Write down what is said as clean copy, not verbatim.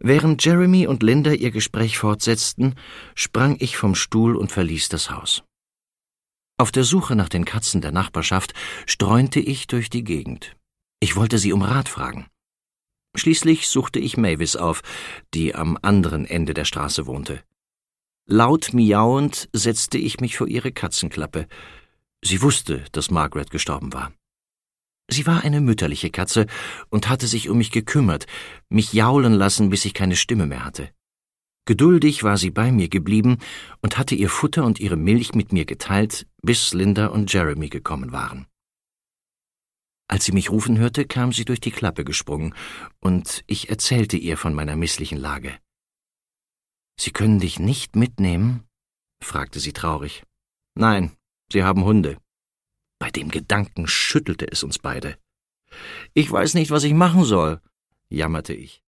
Während Jeremy und Linda ihr Gespräch fortsetzten, sprang ich vom Stuhl und verließ das Haus. Auf der Suche nach den Katzen der Nachbarschaft streunte ich durch die Gegend. Ich wollte sie um Rat fragen. Schließlich suchte ich Mavis auf, die am anderen Ende der Straße wohnte. Laut miauend setzte ich mich vor ihre Katzenklappe. Sie wusste, dass Margaret gestorben war. Sie war eine mütterliche Katze und hatte sich um mich gekümmert, mich jaulen lassen, bis ich keine Stimme mehr hatte. Geduldig war sie bei mir geblieben und hatte ihr Futter und ihre Milch mit mir geteilt, bis Linda und Jeremy gekommen waren. Als sie mich rufen hörte, kam sie durch die Klappe gesprungen, und ich erzählte ihr von meiner misslichen Lage. »Sie können dich nicht mitnehmen?« fragte sie traurig. »Nein, sie haben Hunde.« Bei dem Gedanken schüttelte es uns beide. »Ich weiß nicht, was ich machen soll«, jammerte ich.